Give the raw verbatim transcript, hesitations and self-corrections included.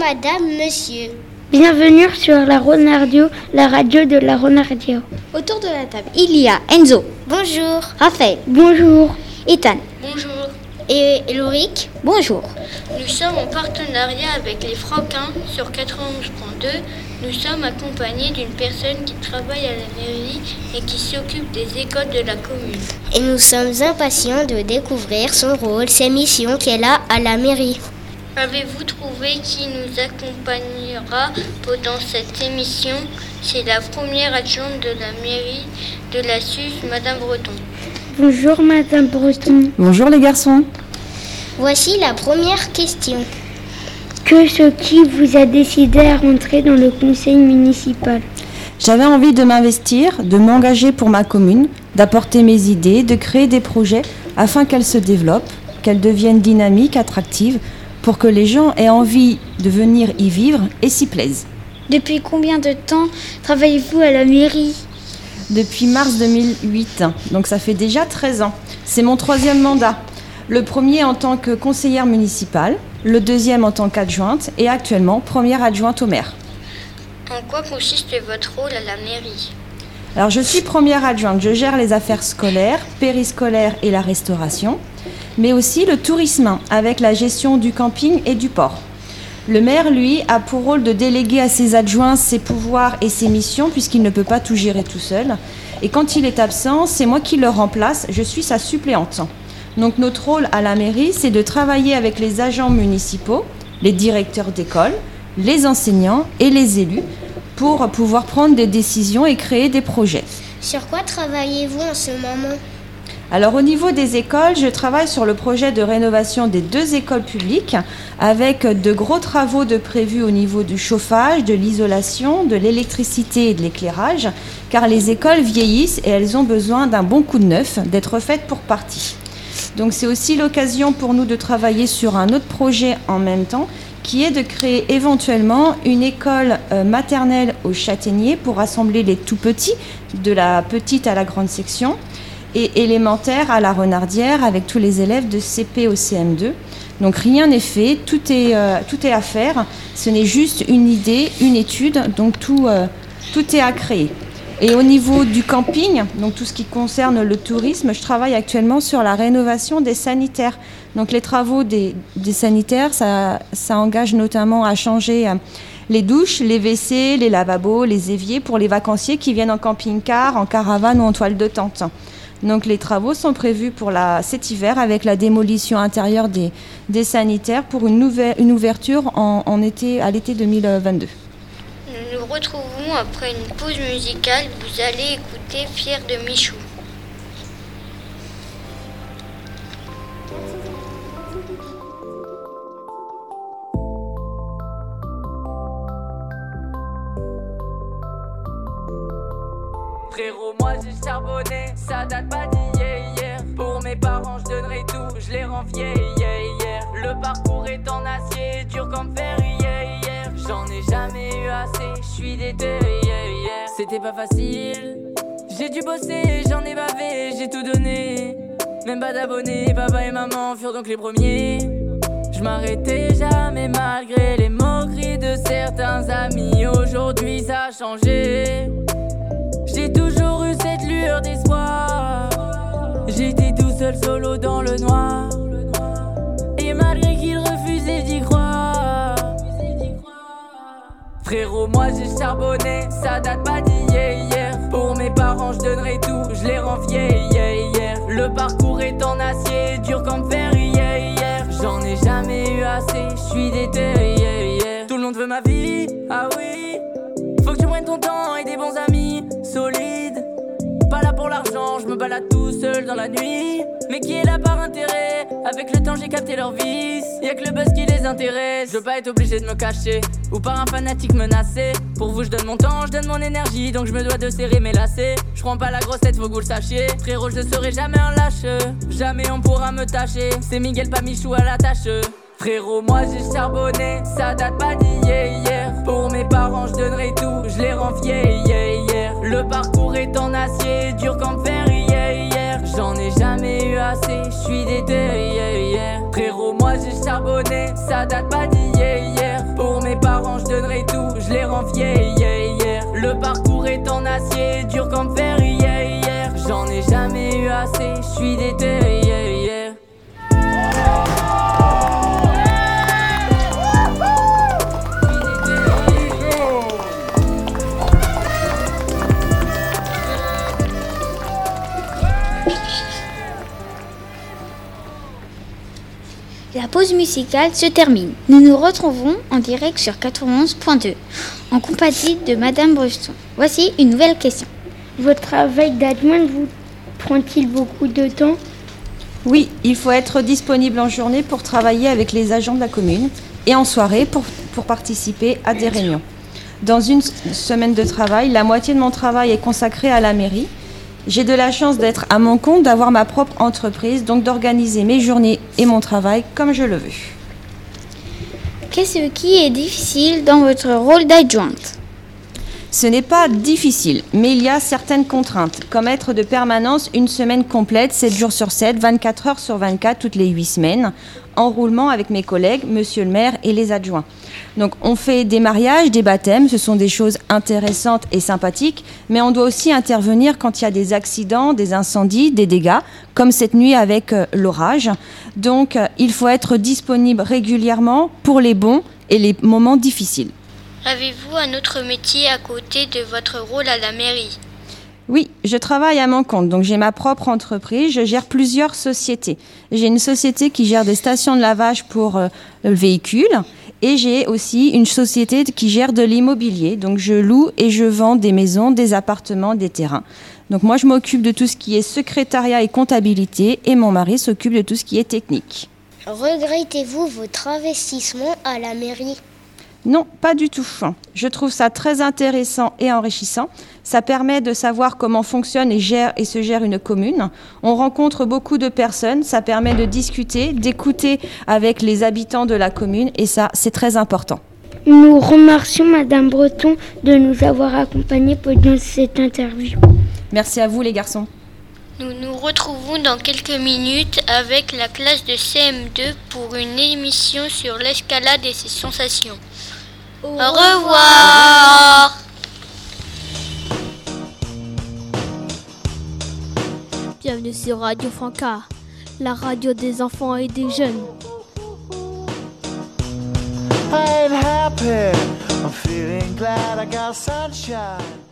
madame, monsieur. Bienvenue sur la Renardio, la radio de la Renardio. Autour de la table, il y a Enzo. Bonjour. Raphaël. Bonjour. Ethan. Bonjour. Et Eloric. Bonjour. Nous sommes en partenariat avec les Franquins sur quatre-vingt-onze point deux. Nous sommes accompagnés d'une personne qui travaille à la mairie et qui s'occupe des écoles de la commune. Et nous sommes impatients de découvrir son rôle, ses missions qu'elle a à la mairie. Avez-vous trouvé qui nous accompagnera pendant cette émission? C'est la première adjointe de la mairie de la Suze, Madame Breton. Bonjour Madame Breton. Bonjour les garçons. Voici la première question. Que ce qui vous a décidé à rentrer dans le conseil municipal? J'avais envie de m'investir, de m'engager pour ma commune, d'apporter mes idées, de créer des projets afin qu'elles se développent, qu'elles deviennent dynamiques, attractives, pour que les gens aient envie de venir y vivre et s'y plaisent. Depuis combien de temps travaillez-vous à la mairie? Depuis mars deux mille huit, donc ça fait déjà treize ans. C'est mon troisième mandat. Le premier en tant que conseillère municipale, le deuxième en tant qu'adjointe et actuellement première adjointe au maire. En quoi consiste votre rôle à la mairie? Alors je suis première adjointe, je gère les affaires scolaires, périscolaires et la restauration, mais aussi le tourisme avec la gestion du camping et du port. Le maire, lui, a pour rôle de déléguer à ses adjoints ses pouvoirs et ses missions puisqu'il ne peut pas tout gérer tout seul. Et quand il est absent, c'est moi qui le remplace, je suis sa suppléante. Donc notre rôle à la mairie, c'est de travailler avec les agents municipaux, les directeurs d'école, les enseignants et les élus pour pouvoir prendre des décisions et créer des projets. Sur quoi travaillez-vous en ce moment? Alors au niveau des écoles, je travaille sur le projet de rénovation des deux écoles publiques avec de gros travaux de prévus au niveau du chauffage, de l'isolation, de l'électricité et de l'éclairage, car les écoles vieillissent et elles ont besoin d'un bon coup de neuf, d'être refaites pour partie. Donc c'est aussi l'occasion pour nous de travailler sur un autre projet en même temps, qui est de créer éventuellement une école euh, maternelle au Châtaignier pour rassembler les tout-petits, de la petite à la grande section, et élémentaire à la Renardière avec tous les élèves de C P au C M deux. Donc rien n'est fait, tout est, euh, tout est à faire, ce n'est juste une idée, une étude, donc tout, euh, tout est à créer. Et au niveau du camping, donc tout ce qui concerne le tourisme, je travaille actuellement sur la rénovation des sanitaires. Donc les travaux des, des sanitaires, ça, ça engage notamment à changer euh, les douches, les W C, les lavabos, les éviers pour les vacanciers qui viennent en camping-car, en caravane ou en toile de tente. Donc les travaux sont prévus pour la, cet hiver avec la démolition intérieure des, des sanitaires pour une, nouvelle, une ouverture en, en été, à l'été deux mille vingt-deux. Nous nous retrouvons après une pause musicale. Vous allez écouter Fier de Michou. Frérot, moi j'ai charbonné, ça date pas d'hier, hier. Pour mes parents, je donnerai tout, je les rends fiers, yeah, yeah. Le parcours est en acier, dur comme fer, yeah, yeah. J'en ai jamais eu assez, je suis déter, yeah, yeah. C'était pas facile, j'ai dû bosser, j'en ai bavé, j'ai tout donné. Même pas d'abonnés, papa et maman furent donc les premiers. Je m'arrêtais jamais malgré les moqueries de certains amis. Aujourd'hui ça a changé. J'ai toujours eu cette lueur d'espoir. J'étais tout seul solo dans le noir. Et malgré qu'ils refusaient d'y croire, frérot, moi j'ai charbonné, ça date pas d'hier, hier. Pour mes parents je donnerai tout, je les rends fiers, yeah, yeah. Le parcours est en acier, dur comme fer, yeah, yeah. J'en ai jamais eu assez, je suis déter, yeah, yeah. Tout le monde veut ma vie, ah oui. Faut que tu prennes ton temps et des bons amis solides. Pas là pour l'argent, je me balade tout seul dans la nuit. Mais qui est là par intérêt? Avec le temps j'ai capté leur vice. Y'a que le buzz qui les intéresse. Je veux pas être obligé de me cacher ou par un fanatique menacé. Pour vous je donne mon temps, je donne mon énergie. Donc je me dois de serrer mes lacets. Je prends pas la grossette, faut que vous le sachiez. Frérot, je serai jamais un lâche. Jamais on pourra me tâcher. C'est Miguel, pas Michou à la tâche. Frérot, moi j'ai charbonné, ça date pas d'hier, hier. Pour mes parents je donnerai tout, je les rends fiers, yeah, yeah. Le parcours est en acier, dur comme fer, yeah, yeah. J'en ai jamais eu assez, je suis déter, yeah, yeah. Frérot, moi j'ai charbonné, ça date pas d'hier, hier. Pour mes parents est en acier, dur comme fer, yeah, yeah. J'en ai jamais eu assez, je suis déter, yeah, yeah. La pause musicale se termine. Nous nous retrouvons en direct sur quatre-vingt-onze point deux, en compagnie de Madame Breton. Voici une nouvelle question. Votre travail d'adjointe vous prend-il beaucoup de temps? Oui, il faut être disponible en journée pour travailler avec les agents de la commune et en soirée pour, pour participer à des réunions. Dans une semaine de travail, la moitié de mon travail est consacrée à la mairie. J'ai de la chance d'être à mon compte, d'avoir ma propre entreprise, donc d'organiser mes journées et mon travail comme je le veux. Qu'est-ce qui est difficile dans votre rôle d'adjointe? Ce n'est pas difficile, mais il y a certaines contraintes, comme être de permanence une semaine complète, sept jours sur sept, vingt-quatre heures sur vingt-quatre, toutes les huit semaines, en roulement avec mes collègues, monsieur le maire et les adjoints. Donc on fait des mariages, des baptêmes, ce sont des choses intéressantes et sympathiques, mais on doit aussi intervenir quand il y a des accidents, des incendies, des dégâts, comme cette nuit avec euh, l'orage. Donc euh, il faut être disponible régulièrement pour les bons et les moments difficiles. Avez-vous un autre métier à côté de votre rôle à la mairie? Oui, je travaille à mon compte, donc j'ai ma propre entreprise, je gère plusieurs sociétés. J'ai une société qui gère des stations de lavage pour euh, le véhicule et j'ai aussi une société qui gère de l'immobilier, donc je loue et je vends des maisons, des appartements, des terrains. Donc moi je m'occupe de tout ce qui est secrétariat et comptabilité et mon mari s'occupe de tout ce qui est technique. Regrettez-vous votre investissement à la mairie? Non, pas du tout. Je trouve ça très intéressant et enrichissant. Ça permet de savoir comment fonctionne et, gère, et se gère une commune. On rencontre beaucoup de personnes. Ça permet de discuter, d'écouter avec les habitants de la commune. Et ça, c'est très important. Nous remercions Madame Breton de nous avoir accompagnés pendant cette interview. Merci à vous les garçons. Nous nous retrouvons dans quelques minutes avec la classe de C M deux pour une émission sur l'escalade et ses sensations. Au revoir. Bienvenue sur Radio Franca, la radio des enfants et des jeunes. I'm happy, I'm feeling glad I got sunshine.